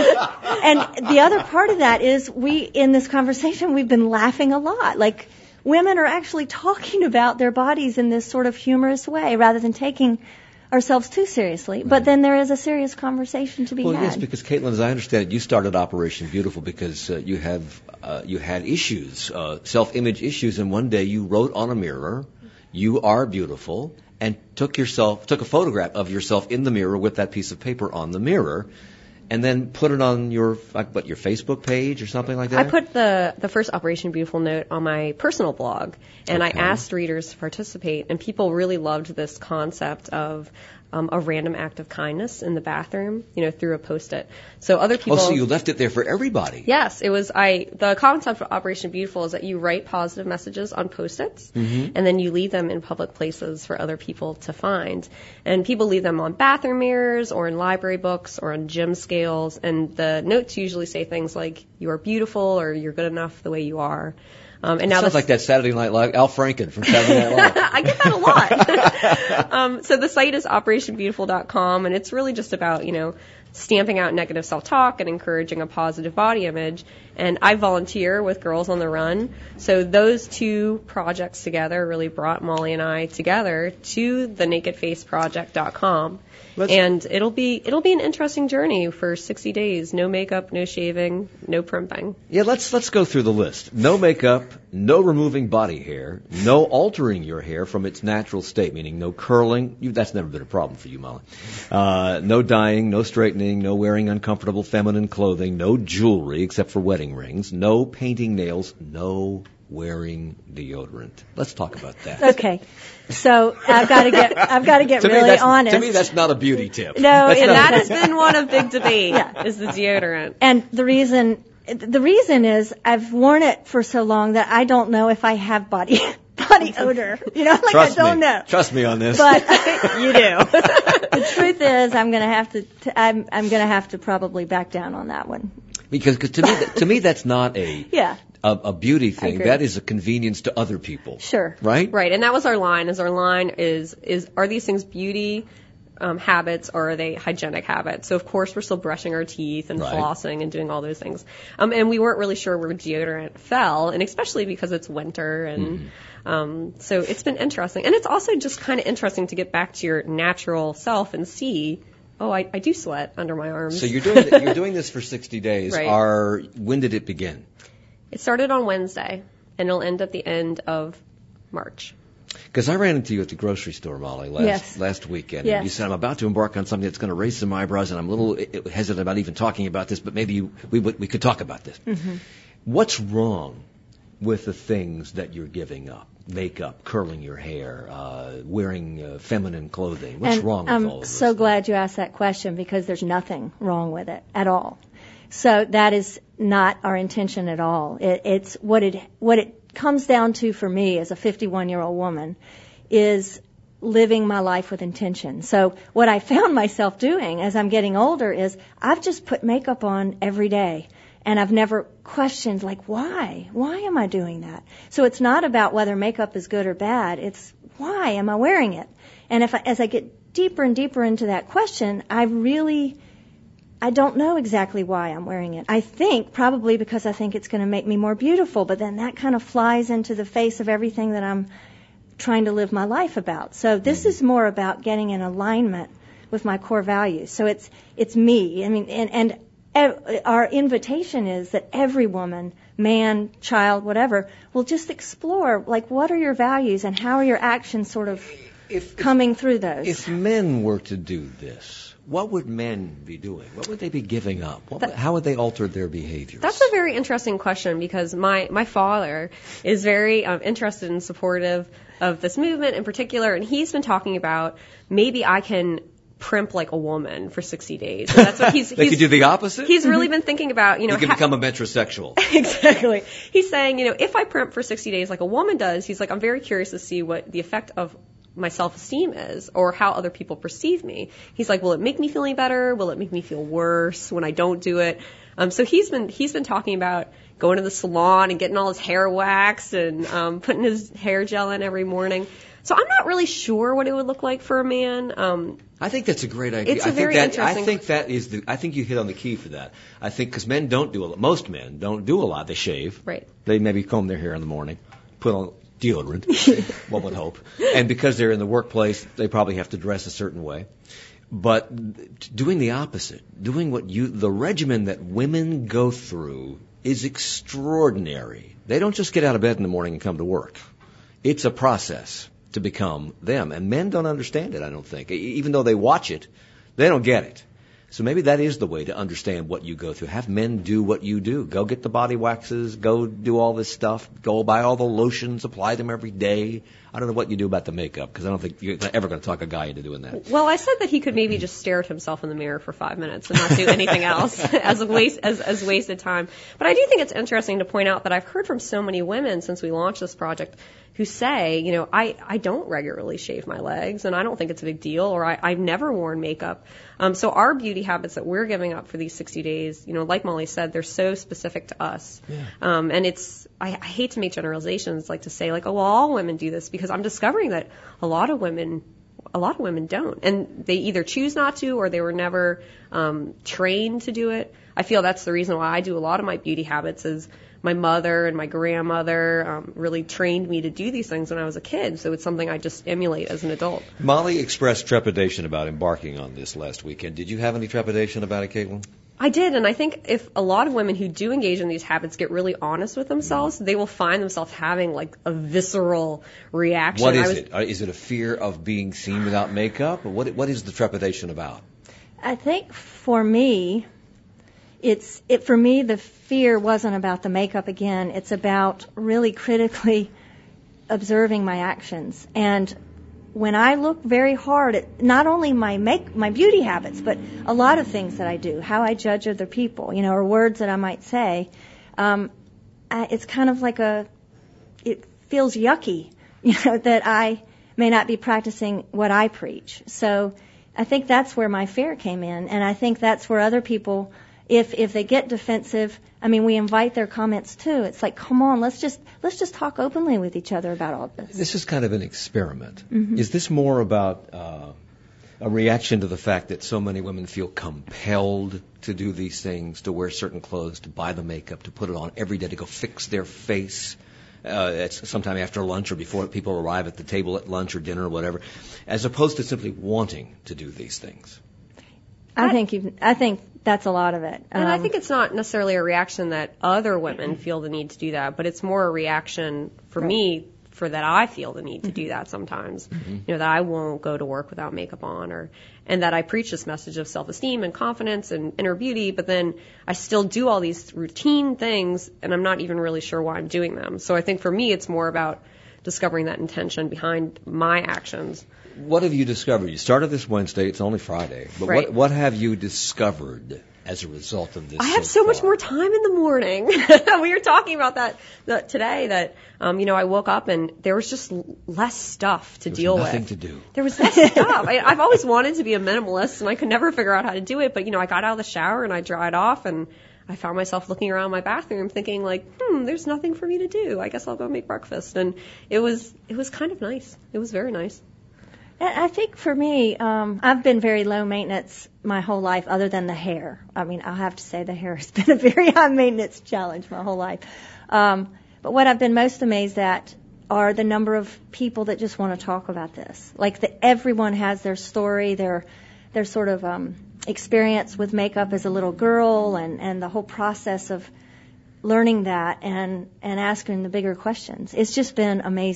and, and the other part of that is we, in this conversation, we've been laughing a lot. Like, women are actually talking about their bodies in this sort of humorous way rather than taking ourselves too seriously. Right. But then there is a serious conversation to be well, had. Well, yes, because Caitlin, as I understand it, you started Operation Beautiful because uh, you have uh, you had issues, uh, self-image issues, and one day you wrote on a mirror, "You are beautiful," and took yourself took a photograph of yourself in the mirror with that piece of paper on the mirror. And then put it on your, like, what, your Facebook page or something like that? I put the, the first Operation Beautiful note on my personal blog, and okay. I asked readers to participate, and people really loved this concept of um, a random act of kindness in the bathroom, you know, through a Post-it. So other people... Oh, so you left it there for everybody. Yes, it was, I, the concept of Operation Beautiful is that you write positive messages on Post-its, mm-hmm. and then you leave them in public places for other people to find. And people leave them on bathroom mirrors, or in library books, or on gym scales, and the notes usually say things like, "You are beautiful," or "You're good enough the way you are." Um, and now sounds like that Saturday Night Live, Al Franken from Saturday Night Live. I get that a lot. um, so the site is operation beautiful dot com, and it's really just about, you know, stamping out negative self-talk and encouraging a positive body image. And I volunteer with Girls on the Run. So those two projects together really brought Molly and I together to the naked face project dot com. Let's and it'll be it'll be an interesting journey for sixty days. No makeup, no shaving, no primping. Yeah, let's let's go through the list. No makeup, no removing body hair, no altering your hair from its natural state, meaning no curling. You, that's never been a problem for you, Molly. Uh, no dyeing, no straightening, no wearing uncomfortable feminine clothing, no jewelry except for wedding rings, no painting nails, no wearing deodorant. Let's talk about that. Okay. So I've got to get I've got to get to really me, honest. To me, that's not a beauty tip. No, and that has been one of big debate. Yeah. Is the deodorant. And the reason the reason is I've worn it for so long that I don't know if I have body body odor. You know, like Trust I don't me. know. Trust me on this. But you do. The truth is, I'm going to have to. T- I'm I'm going to have to probably back down on that one. Because cause to me, to me, that's not a yeah. a, a beauty thing. That is a convenience to other people. Sure. Right. Right, and that was our line. Is our line is is are these things beauty um, habits or are they hygienic habits? So of course we're still brushing our teeth and right. flossing and doing all those things. Um, and we weren't really sure where deodorant fell, and especially because it's winter and. Mm. Um, so it's been interesting, and it's also just kind of interesting to get back to your natural self and see. Oh, I, I do sweat under my arms. So you're doing you're doing this for sixty days. Right. Are when did it begin? It started on Wednesday, and it'll end at the end of March. Because I ran into you at the grocery store, Molly, last yes. last weekend. Yes. And you said, I'm about to embark on something that's going to raise some eyebrows, and I'm a little hesitant about even talking about this, but maybe you, we we could talk about this. Mm-hmm. What's wrong with the things that you're giving up? Makeup, curling your hair, uh, wearing uh, feminine clothing. What's and wrong with I'm all of this? I'm so glad you asked that question because there's nothing wrong with it at all. So that is not our intention at all. It, it's what it what it comes down to for me as a fifty-one-year-old woman is living my life with intention. So what I found myself doing as I'm getting older is I've just put makeup on every day. And I've never questioned, like, why? Why am I doing that? So it's not about whether makeup is good or bad. It's why am I wearing it? And if I, as I get deeper and deeper into that question, I really, I don't know exactly why I'm wearing it. I think probably because I think it's going to make me more beautiful, but then that kind of flies into the face of everything that I'm trying to live my life about. So this is more about getting in alignment with my core values. So it's it's me. I mean, and, and our invitation is that every woman, man, child, whatever, will just explore, like, what are your values and how are your actions sort of if, coming through those. If men were to do this, what would men be doing? What would they be giving up? What would, how would they alter their behaviors? That's a very interesting question because my, my father is very um, interested and supportive of this movement in particular, and he's been talking about maybe I can primp like a woman for sixty days. And that's what he's, they he's, could do the opposite? He's really been thinking about, you know. You can ha- become a metrosexual. Exactly. He's saying, you know, if I primp for sixty days like a woman does, he's like, I'm very curious to see what the effect of my self-esteem is or how other people perceive me. He's like, will it make me feel any better? Will it make me feel worse when I don't do it? Um, so he's been, he's been talking about going to the salon and getting all his hair waxed and um, putting his hair gel in every morning. So I'm not really sure what it would look like for a man. Um, I think that's a great idea. It's a I very think that, interesting. I think that is the. I think you hit on the key for that. I think because men don't do a lot. Most men don't do a lot. They shave. Right. They maybe comb their hair in the morning, put on deodorant. One would hope. And because they're in the workplace, they probably have to dress a certain way. But doing the opposite, doing what you, the regimen that women go through is extraordinary. They don't just get out of bed in the morning and come to work. It's a process to become them. And men don't understand it, I don't think. Even though they watch it, they don't get it. So maybe that is the way to understand what you go through. Have men do what you do. Go get the body waxes. Go do all this stuff. Go buy all the lotions. Apply them every day. I don't know what you do about the makeup because I don't think you're ever going to talk a guy into doing that. Well, I said that he could maybe just stare at himself in the mirror for five minutes and not do anything else as a waste as, as wasted time. But I do think it's interesting to point out that I've heard from so many women since we launched this project who say, you know, I, I don't regularly shave my legs and I don't think it's a big deal, or I, I've never worn makeup. Um, so our beauty habits that we're giving up for these sixty days, you know, like Molly said, they're so specific to us. Yeah. Um, and it's, I, I hate to make generalizations, like to say like, oh, well, all women do this, because I'm discovering that a lot of women, a lot of women don't. And they either choose not to or they were never um, trained to do it. I feel that's the reason why I do a lot of my beauty habits is my mother and my grandmother um, really trained me to do these things when I was a kid, so it's something I just emulate as an adult. Molly expressed trepidation about embarking on this last weekend. Did you have any trepidation about it, Caitlin? I did, and I think if a lot of women who do engage in these habits get really honest with themselves, they will find themselves having like a visceral reaction. What is I was, it? Is it a fear of being seen without makeup? Or what, what is the trepidation about? I think for me, it's it for me the fear wasn't about the makeup again. It's about really critically observing my actions. And when I look very hard at not only my make my beauty habits, but a lot of things that I do, how I judge other people, you know, or words that I might say, um, I, it's kind of like a it feels yucky, you know, that I may not be practicing what I preach. So I think that's where my fear came in, and I think that's where other people, if if they get defensive, I mean, we invite their comments too. It's like, come on, let's just let's just talk openly with each other about all this. This is kind of an experiment. Mm-hmm. Is this more about uh, a reaction to the fact that so many women feel compelled to do these things, to wear certain clothes, to buy the makeup, to put it on every day, to go fix their face uh, it's sometime after lunch or before people arrive at the table at lunch or dinner or whatever, as opposed to simply wanting to do these things? I think you. I think that's a lot of it. And um, I think it's not necessarily a reaction that other women feel the need to do that, but it's more a reaction for Right. me for that I feel the need to do that sometimes. Mm-hmm. You know, that I won't go to work without makeup on, or and that I preach this message of self-esteem and confidence and inner beauty, but then I still do all these routine things and I'm not even really sure why I'm doing them. So I think for me it's more about discovering that intention behind my actions. What have you discovered? You started this Wednesday. It's only Friday. But Right. what, what have you discovered as a result of this? I have so far? much more time in the morning. We were talking about that, that today, that, um, you know, I woke up and there was just l- less stuff to There was deal nothing with. to do. There was less stuff. I, I've always wanted to be a minimalist and I could never figure out how to do it. But, you know, I got out of the shower and I dried off and I found myself looking around my bathroom thinking like, hmm, there's nothing for me to do. I guess I'll go make breakfast. And it was, it was kind of nice. It was very nice. And I think for me, um, I've been very low maintenance my whole life, other than the hair. I mean, I'll have to say the hair has been a very high maintenance challenge my whole life. Um, but what I've been most amazed at are the number of people that just want to talk about this. Like the, everyone has their story, their their sort of um, experience with makeup as a little girl, and, and the whole process of learning that and and asking the bigger questions. It's just been amazing.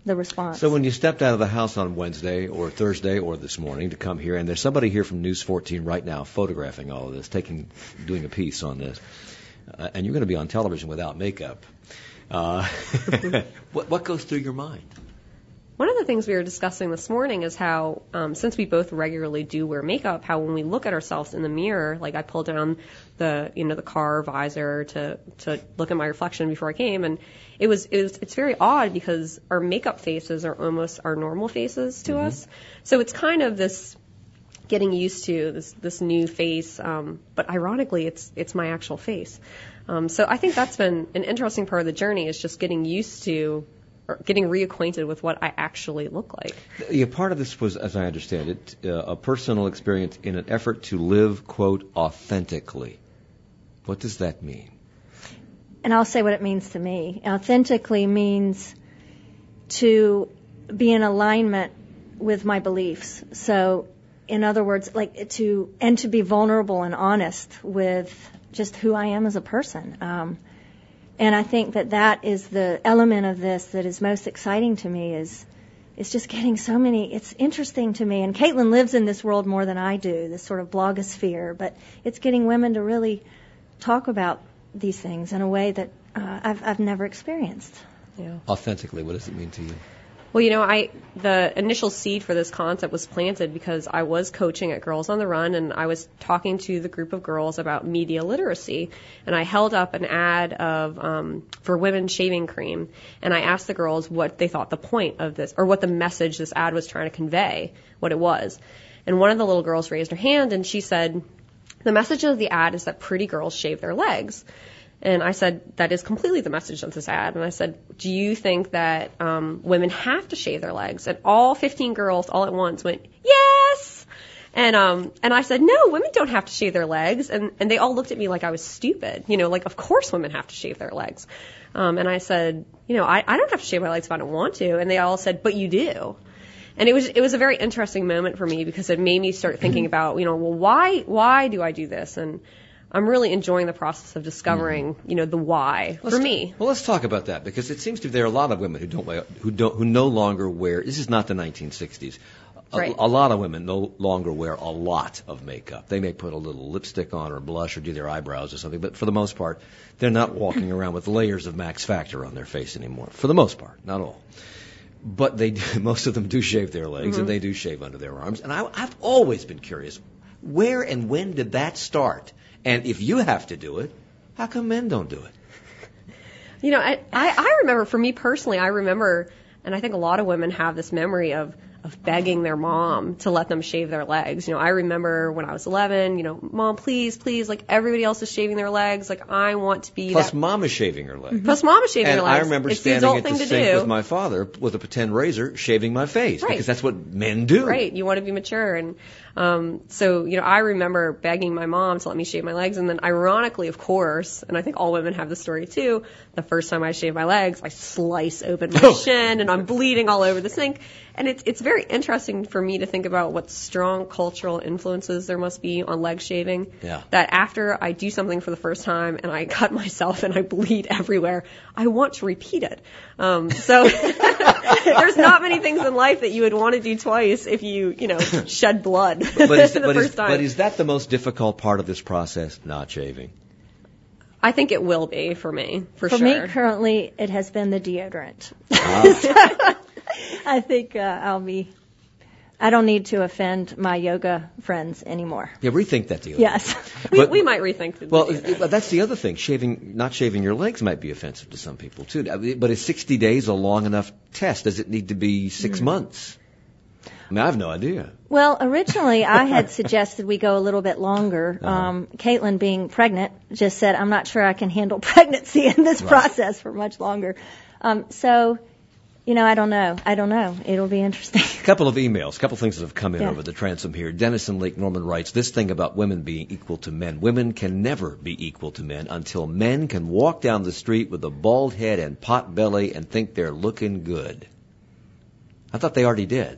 the response. So when you stepped out of the house on Wednesday or Thursday or this morning to come here, and there's somebody here from News fourteen right now photographing all of this, taking, doing a piece on this, uh, and you're going to be on television without makeup, uh, what, what goes through your mind? One of the things we were discussing this morning is how, um, since we both regularly do wear makeup, how when we look at ourselves in the mirror, like I pulled down the, you know, the car visor to, to look at my reflection before I came, and it was, it was, it's very odd because our makeup faces are almost our normal faces to mm-hmm. us. So it's kind of this getting used to this, this new face, um, but ironically, it's, it's my actual face. Um, so I think that's been an interesting part of the journey, is just getting used to or getting reacquainted with what I actually look like. Yeah, part of this was, as I understand it, uh, a personal experience in an effort to live, quote, authentically. What does that mean? And I'll say what it means to me. Authentically means to be in alignment with my beliefs. So, in other words, like to, and to be vulnerable and honest with just who I am as a person. Um, And I think that that is the element of this that is most exciting to me, is is just getting so many, it's interesting to me. And Caitlin lives in this world more than I do, this sort of blogosphere, but it's getting women to really talk about these things in a way that uh, I've, I've never experienced. Yeah. Authentically, what does it mean to you? Well, you know, I the initial seed for this concept was planted because I was coaching at Girls on the Run, and I was talking to the group of girls about media literacy, and I held up an ad of um, for women's shaving cream, and I asked the girls what they thought the point of this, or what the message this ad was trying to convey, what it was. And one of the little girls raised her hand, and she said, the message of the ad is that pretty girls shave their legs. And I said, that is completely the message of this ad. And I said, do you think that um, women have to shave their legs? And all fifteen girls all at once went, yes! And um, and I said, no, women don't have to shave their legs. And, and they all looked at me like I was stupid. You know, like, of course women have to shave their legs. Um, and I said, you know, I, I don't have to shave my legs if I don't want to. And they all said, but you do. And it was it was a very interesting moment for me, because it made me start thinking about, you know, well, why why do I do this? And I'm really enjoying the process of discovering, you know, the why let's for t- me. Well, let's talk about that, because it seems to be there are a lot of women who don't wear, who don't who no longer wear. This is not the nineteen sixties. A, right. a lot of women no longer wear a lot of makeup. They may put a little lipstick on or blush or do their eyebrows or something, but for the most part, they're not walking around with layers of Max Factor on their face anymore. For the most part, not all. But they do, most of them do shave their legs, mm-hmm. and they do shave under their arms. And I, I've always been curious, where and when did that start? And if you have to do it, how come men don't do it? You know, I, I, I remember, for me personally, I remember, and I think a lot of women have this memory of, of begging their mom to let them shave their legs. You know, I remember when I was eleven, you know, Mom, please, please, like everybody else is shaving their legs. Like, I want to be Plus that. Mom is shaving her legs. Plus Mom is shaving and her legs. I remember it's standing the at the thing to sink do. with my father with a pretend razor shaving my face. Right. Because that's what men do. Right. You want to be mature. And um, so, you know, I remember begging my mom to let me shave my legs. And then ironically, of course, and I think all women have this story too, the first time I shave my legs, I slice open my shin and I'm bleeding all over the sink. And it's it's very interesting for me to think about what strong cultural influences there must be on leg shaving. Yeah. That after I do something for the first time and I cut myself and I bleed everywhere, I want to repeat it. Um, so there's not many things in life that you would want to do twice if you, you know, shed blood but is, the but first is, time. But is that the most difficult part of this process, not shaving? I think it will be for me, for, for sure. For me, currently, it has been the deodorant. Ah. I think uh, I'll be, I don't need to offend my yoga friends anymore. Yeah, rethink that deal. Yes. we, but, we might rethink the Well, deodorant. but that's the other thing. Shaving, not shaving your legs might be offensive to some people, too. But is sixty days a long enough test? Does it need to be six mm. months? I mean, I have no idea. Well, originally I had suggested we go a little bit longer. Uh-huh. Um, Caitlin, being pregnant, just said, I'm not sure I can handle pregnancy in this right. process for much longer. Um, so, you know, I don't know. I don't know. It'll be interesting. A couple of emails, a couple of things that have come in yeah. over the transom here. Dennis in Lake Norman writes, this thing about women being equal to men. Women can never be equal to men until men can walk down the street with a bald head and pot belly and think they're looking good. I thought they already did.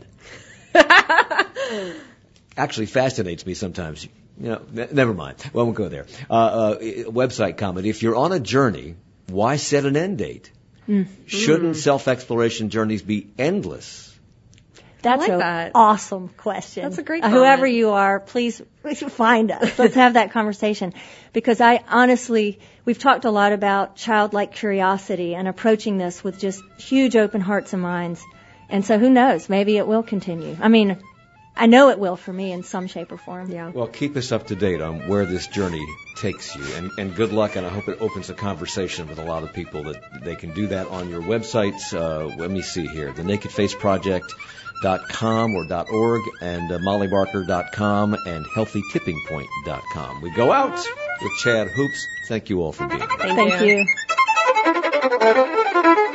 Actually fascinates me sometimes. You know, n- never mind. Well, I won't go there. Uh, uh, website comment. If you're on a journey, why set an end date? Mm. Shouldn't self-exploration journeys be endless? That's I like an that. awesome question. That's a great Uh, Whoever comment. you are, please find us. Let's have that conversation. Because I honestly, we've talked a lot about childlike curiosity and approaching this with just huge open hearts and minds. And so who knows? Maybe it will continue. I mean, I know it will for me in some shape or form. Yeah. Well, keep us up to date on where this journey takes you, and, and good luck, and I hope it opens a conversation with a lot of people that they can do that on your websites. Uh, let me see here, the naked face project dot com or .org, and uh, molly barker dot com and healthy tipping point dot com. We go out with Chad Hoops. Thank you all for being here. Thank, Thank you. you.